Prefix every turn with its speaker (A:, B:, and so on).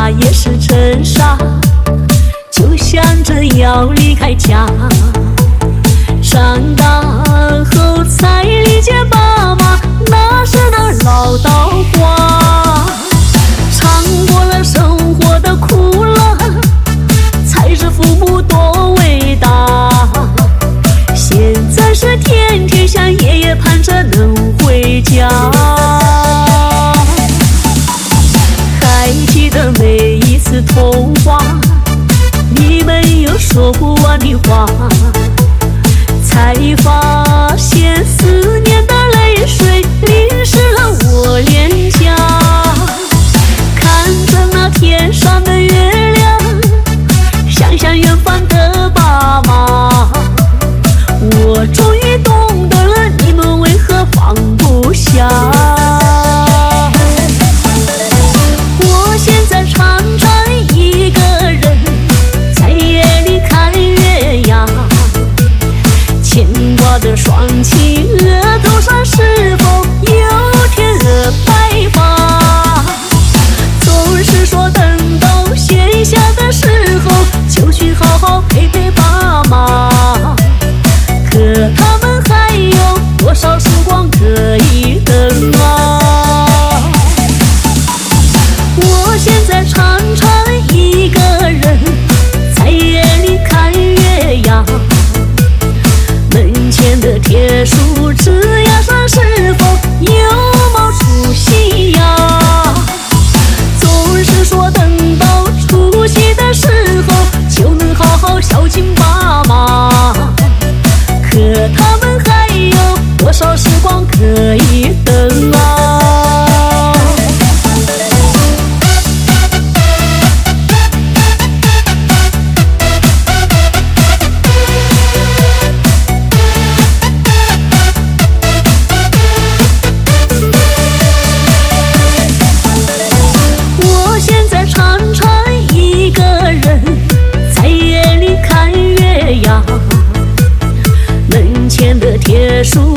A: 那也是尘沙，就想着要离开家。长大后才理解爸妈那是那唠叨话，尝过了生活的苦乐，才知父母多伟大。现在是天天想爷爷盼着能回家。还记得每一次通话，你们有说不完的话，才发现思念的泪水淋湿了我脸颊。看着那天上的月亮，想想远方的爸妈，我终于懂得了你们为何放不下。我现在常常一个人在夜里看月牙，牵挂的双亲额头上是否有天鹅白发？总是说等到闲暇的时候就去好好陪陪爸妈，可他们还有多少时光可以等啊？我现在常常一个人在夜里看月牙，门前的铁树枝桠上是否有冒出细芽？总是说等到除夕的时候就能好好孝敬爸妈，可他们还有多少时光可以等啊？我现在常常一个人在夜里看月牙，门前的铁树